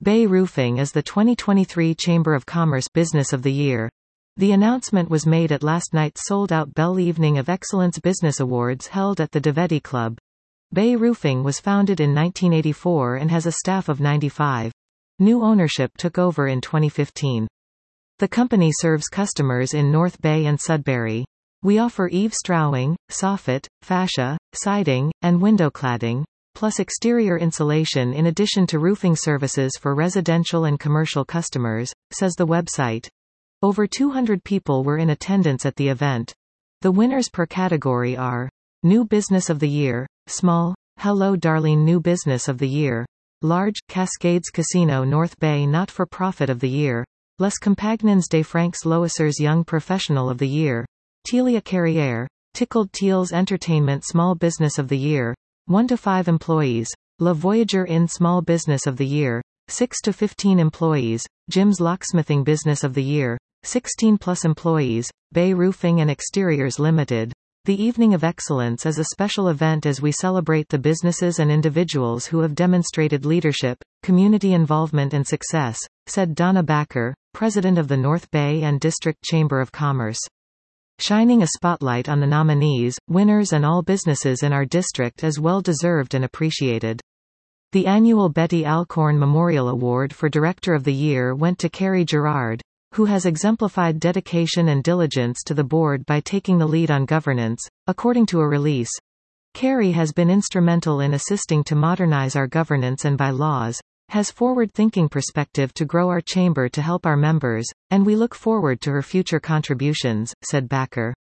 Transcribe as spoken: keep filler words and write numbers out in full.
Bay Roofing is the twenty twenty-three Chamber of Commerce Business of the Year. The announcement was made at last night's sold-out Bell Evening of Excellence Business Awards held at the Devetti Club. Bay Roofing was founded in nineteen eighty-four and has a staff of ninety-five. New ownership took over in twenty fifteen. The company serves customers in North Bay and Sudbury. We offer eave strouing, soffit, fascia, siding, and window cladding, plus exterior insulation in addition to roofing services for residential and commercial customers, says the website. Over two hundred people were in attendance at the event. The winners per category are New Business of the Year, Small, Hello Darlene New Business of the Year, Large, Cascades Casino North Bay Not-for-Profit of the Year, Les Compagnons des Francs Loisers Young Professional of the Year, Telia Carrière, Tickled Teals Entertainment Small Business of the Year, one to five employees, La Voyager Inn Small Business of the Year, six to fifteen employees, Jim's Locksmithing Business of the Year, sixteen plus employees, Bay Roofing and Exteriors Limited. The Evening of Excellence is a special event as we celebrate the businesses and individuals who have demonstrated leadership, community involvement and success, said Donna Backer, president of the North Bay and District Chamber of Commerce. Shining a spotlight on the nominees, winners and all businesses in our district is well deserved and appreciated. The annual Betty Alcorn Memorial Award for Director of the Year went to Carrie Gerard, who has exemplified dedication and diligence to the board by taking the lead on governance, according to a release. Carrie has been instrumental in assisting to modernize our governance and bylaws, has forward-thinking perspective to grow our chamber to help our members, and we look forward to her future contributions, said Backer.